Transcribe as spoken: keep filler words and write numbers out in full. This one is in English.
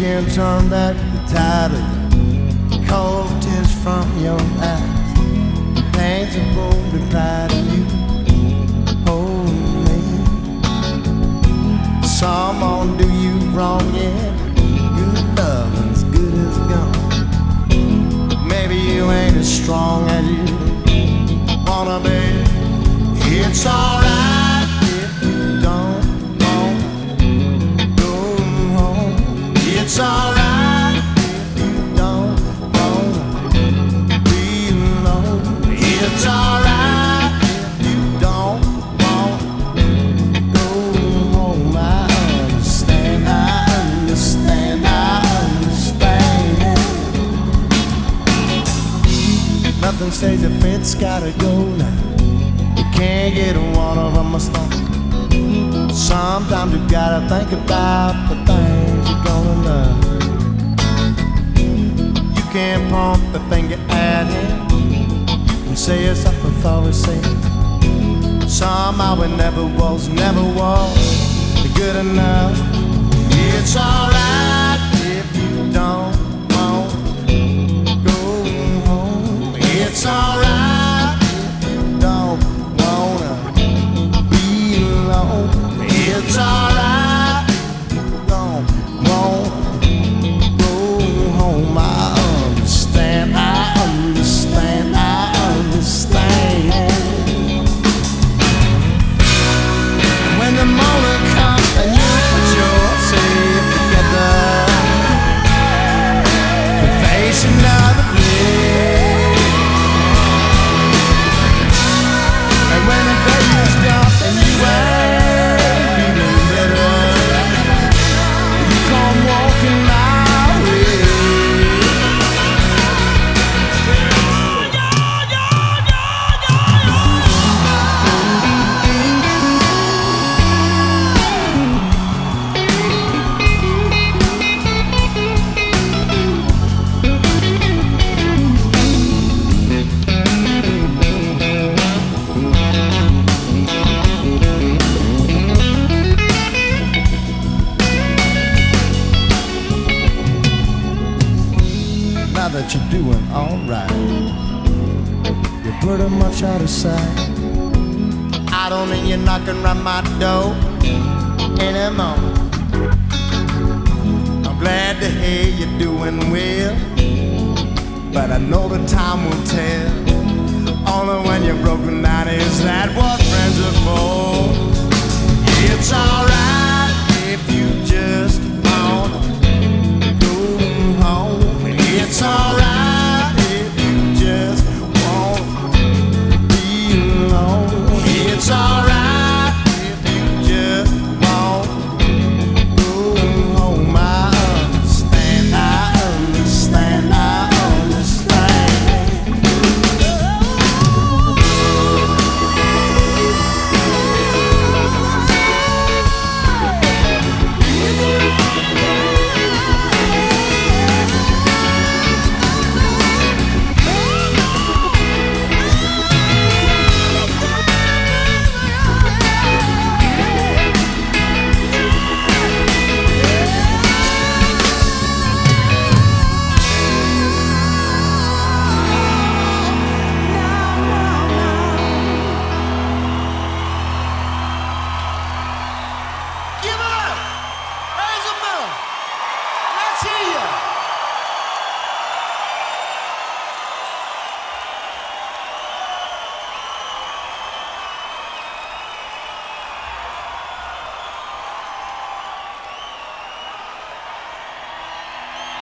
can't turn back the tide of the cold tears from your eyes. The pains of both reply to you. Hold me. Someone do you wrong, yeah. Good love as good as gone. Maybe you ain't as strong as you wanna be. It's alright if you don't want to go home. It's alright if you don't want to be alone. It's alright if you don't want to go home. I understand, I understand, I understand. Nothing says if it's gotta go now. You can't get one of them a stone. Sometimes you gotta think about the things you're gonna love. You can't point the finger at him. You can say it's up before we say it. Somehow it never was, never was good enough. It's alright if you don't want to go home. It's alright if you don't wanna be alone. It's alright if you don't wanna go home. I understand, I understand, I understand. When the morning comes and you put yourself together and face another day, and when the day is done and you ain't feeling better, you come walking my way. Now that you're doing alright, you're pretty much out of sight. I don't mean you're knocking round my door anymore. I'm glad to hear you're doing well, but I know the time will tell. Only when you're broken down is that what friends are for. It's alright if you